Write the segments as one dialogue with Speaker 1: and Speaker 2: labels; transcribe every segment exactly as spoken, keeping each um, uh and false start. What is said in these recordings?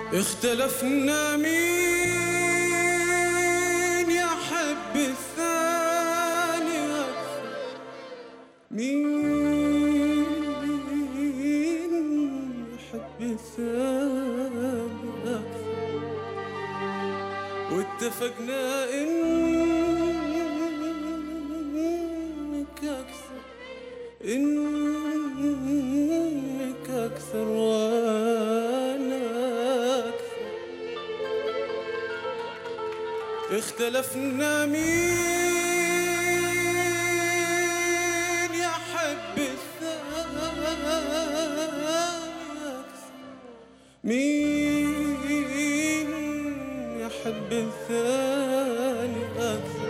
Speaker 1: اختلفنا مين يحب الثاني أكثر، مين يحب الثاني أكثر، واتفقنا إنك أكثر، إنك أكثر وأنا أكثر. اختلفنا مين يحب الثاني أكثر، مين يحب الثاني أكثر،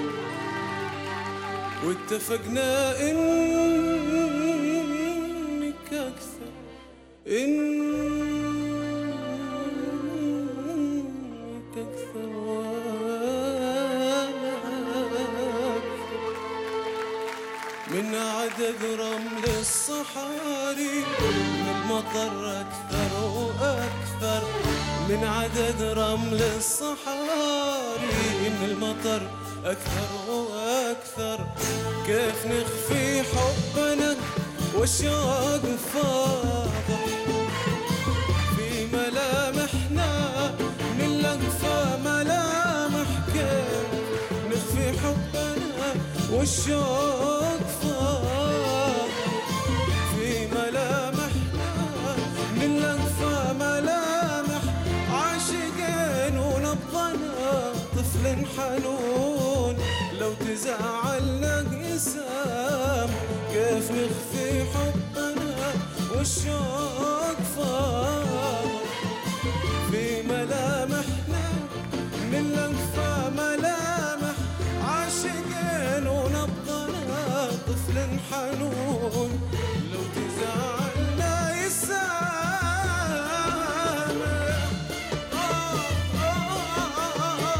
Speaker 1: واتفقنا إنك أكثر، إنك أكثر وأنا أكثر. من عدد رمل الصحاري من المطر أكثر وأكثر، من عدد رمل الصحاري من المطر أكثر وأكثر. كيف نخفي حبنا والشوق فاضح في ملامحنا من لهفة ملامح. كيف نخفي حبنا والشوق فاضح في ملامحنا من لهفة ملامح. عاشقين ونبضنا طفل حنون، لو تزعلنا قسام. كيف نخفي حبنا والشوق فاضح في ملامحنا من لهفة ملامح. عاشقين ونبضنا طفل حنون، لو تزعلنا يسامح. آه آه آه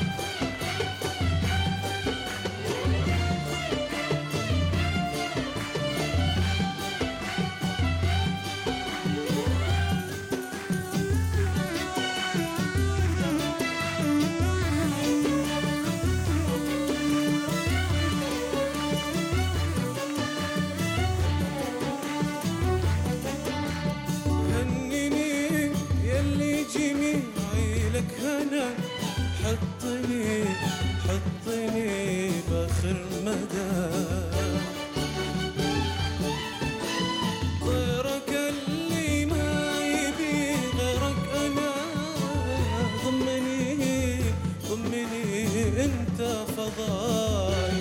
Speaker 1: لك هنا. حطني حطني باخر مدى، طيرك اللي ما يبي غيرك أنا. ضمني ضمني انت فضاي،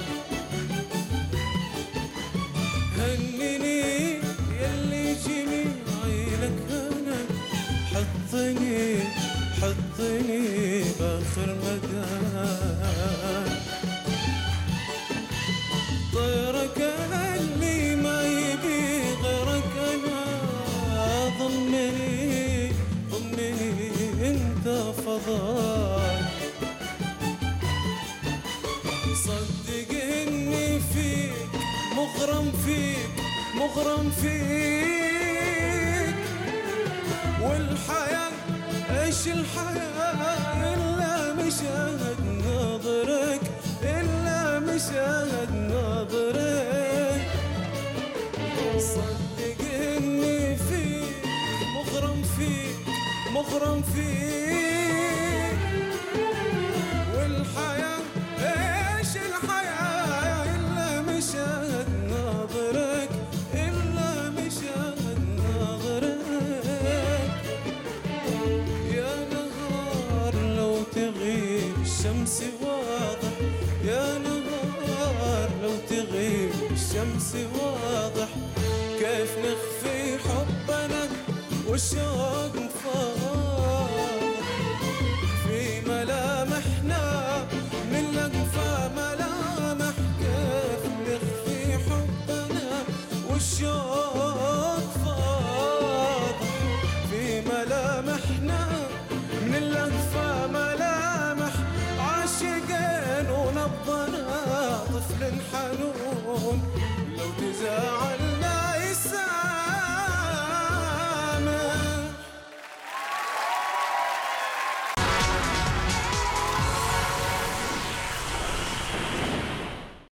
Speaker 1: هنني يلي جميعي لك هنا. حطني حطني باخر مدى، طيرك اللي ما يبي غيرك أنا. ضمني ضمني انت فضاي، صدق اني فيك مغرم فيك مغرم فيك. والحياة ايش الحياة إلا مشاهد ناظرك، إلا مشاهد ناظرك. صدق إني فيك مغرم فيك مغرم فيك. والحياة ايش الحياة إلا مشاهد ناظرك، إلا مشاهد ناظرك. يا نهار لو تغيب الشمس واضح، يا نهار لو تغيب الشمس واضح. كيف نخفي حبنا والشوق